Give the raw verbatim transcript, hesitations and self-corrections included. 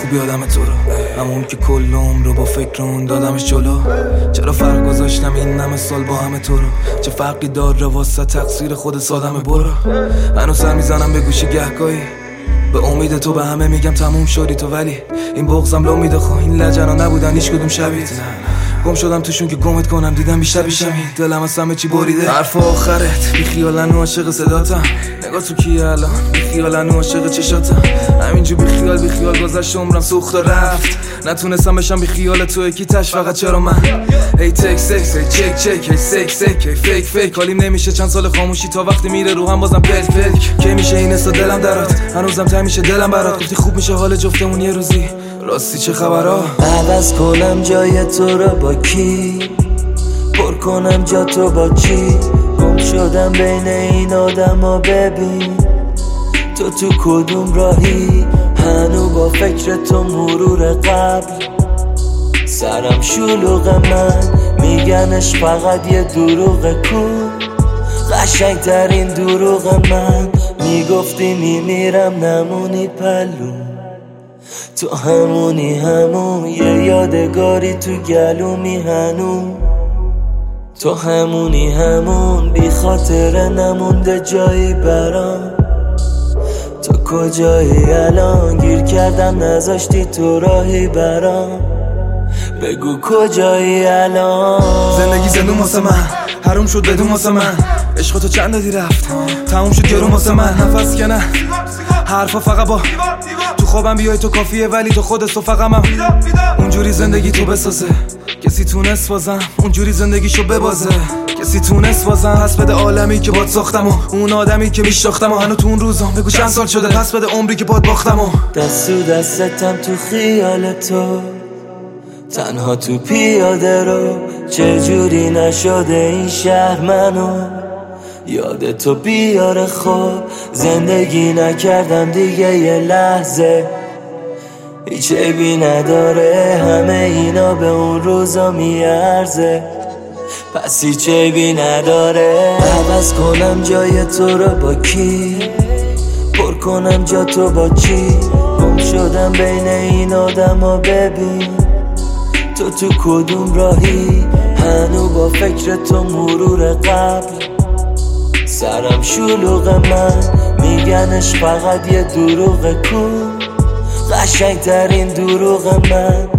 خوبی آدم تو رو، همون که کل عمر رو با فکر اون دادمش جلو. چرا فرق گذاشتم این همه سال با همه تو رو؟ چه فرقی دار رو واسه تقصیر خود سادمه؟ برو منو سر میزنم به گوشی گهگاهی، به امید تو به همه میگم تموم شدی تو، ولی این بغضم لو میده. خو این لجنا نبودن هیچ کدوم شبیت، گم شدم توشون که گمت کنم، دیدم بیشتر بیشمی دلم از همه چی بریده. حرف آخرت بی خیالن و عاشق صداتم، نگاه تو کیه الان؟ بی خیالن و عاشق چشاتم، همینجور بی خیال بی خیال گذشت عمرم سوخت و رفت، نتونستم بشم بی خیال تو یکی تش. فقط چرا من هی تک سکس هی چک چک هی سک سک هی فیک فیک، حالیم نمیشه چند سال خاموشی تا وقتی میره روحم بازم پلک پلک. کی میشه این حسا دلم درات، هنوزم تای میشه دلم برات، گفتی خوب میشه حال جفتمون یه روزی، راستی چه خبرها؟ عوض کنم جای تو رو با کی، پر کنم جا تو با چی؟ گم شدم بین این آدم ها، ببین تو تو کدوم راهی؟ هنو با فکر تو مرور قبل، سرم شلوغ من میگنش فقط یه دروغ کو، قشنگ ترین دروغ من میگفتی میمیرم نمونی پلو، تو همونی همون یه یادگاری تو گلومی هنو، تو همونی همون بی خاطر نمونده جایی برام، تو کجایی الان؟ گیر کردم نذاشتی تو راهی برام، بگو کجایی الان؟ زندگی زندون واسه من حروم شد بدون واسه من، عشق تو چند دادی رفت تموم شد گرون واسه من، نفس کنه حرفا فقط با تو خوابم بیای تو کافیه، ولی تو خودت تو فقطم. اونجوری زندگی تو بسازه کسی تونست بازم، اونجوری زندگیشو ببازه کسی تونست بازم. پس بده عالمی که باد ساختم و اون آدمی که میشناختم و هنو تو اون روزام بگو چند سال شده، پس بده عمری که باد باختم و دست و دستتم تو خیال تو، تنها تو پیاده رو، چجوری نشده این شهر منو یاد تو بیاره؟ خب زندگی نکردم دیگه یه لحظه، هیچ عیبی نداره، همه اینا به اون روزا میارزه، پس هیچ عیبی نداره. عوض کنم جای تو رو با کی، پر کنم جا تو با چی؟ گم شدم بین این آدم ها، ببین تو تو کدوم راهی؟ هنو با فکر تو مرور قبل، سرم شلوغ من میگنش فقط یه دروغ کو، قشنگ ترین دروغ من